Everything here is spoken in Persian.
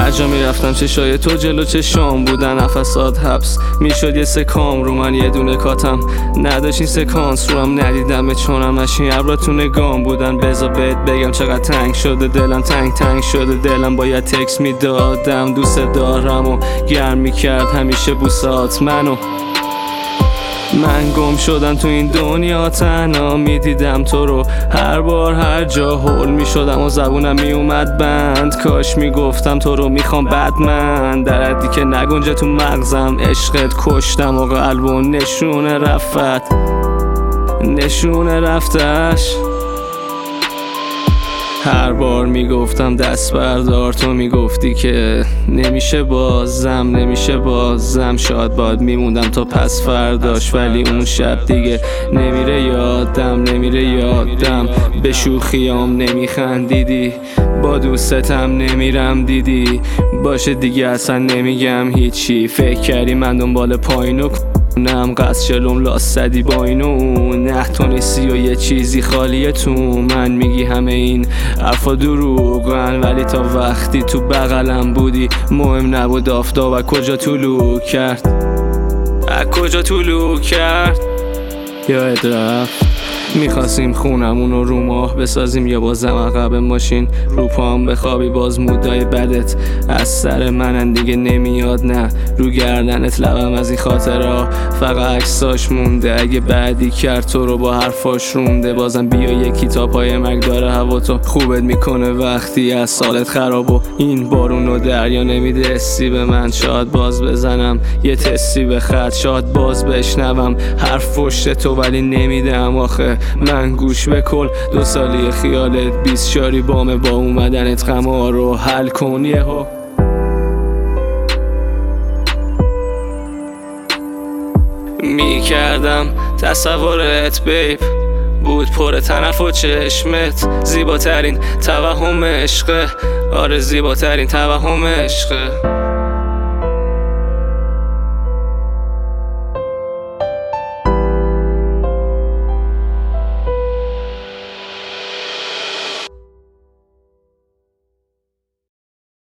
هر جا میرفتم چشای تو جلو چشام بودن، نفسات حبس میشد یه سکام رو من، یه دونه کاتم نداشت این سکانس رو هم ندیدم چونم نشین ابرا تو نگام بودن. بذار بهت بگم چقدر تنگ شده دلم، تنگ شده دلم، باید تکس میدادم دوست دارم و گرم میکرد همیشه بوسات منو. من گم شدم تو این دنیا تنها میدیدم تو رو، هر بار هر جا هول میشدم و زبونم میومد بند، کاش میگفتم تو رو میخوام بعد من در حدی که نگنجه تو مغزم. عشقت کشتم و قلب و نشونه رفتش. هر بار میگفتم دست بردار تو میگفتی که نمیشه بازم شاید باید میموندم تا پس فرداش، ولی اون شب دیگه نمیره یادم به شوخیام نمیخندیدی، با دوستتم نمیرم دیدی، باشه دیگه اصلا نمیگم هیچی. فکر کردی من دنبال پایینو نم قصد شلوم لاست زدی با اینو، نه تو نیستی و یه چیزی خالیه تو من، میگی همه این حرفا دروغن ولی تا وقتی تو بغلم بودی مهم نبود آفتاب از کجا طلوع کرد. یاد رفت میخواستیم خونمونو رو ماه بسازیم یا بازم عقب ماشین رو پام بخوابی، باز مودای بدت از سر منن دیگه نمیاد، نه رو گردنت لبم از این خاطرها فقط عکساش مونده، اگه بعدی کرد تو رو با حرفاش رونده، بازم بیا یکی تا پای مرگ داره هوا تو خوبت میکنه وقتی از سالت خراب و این بارون و دریا نمیده استی به من. شاید باز بزنم یه تستی به خط، شاید باز بشنوم حرف پشت تو ولی نمیدم آخه من گوش به کل. 2 سالی خیالت 20 شاری بامه، با اومدنت غما رو حل کن یهو. میکردم تصورت بیب بود پر طرف و چشمت، زیباترین توهم عشقه، آره زیباترین توهم عشقه.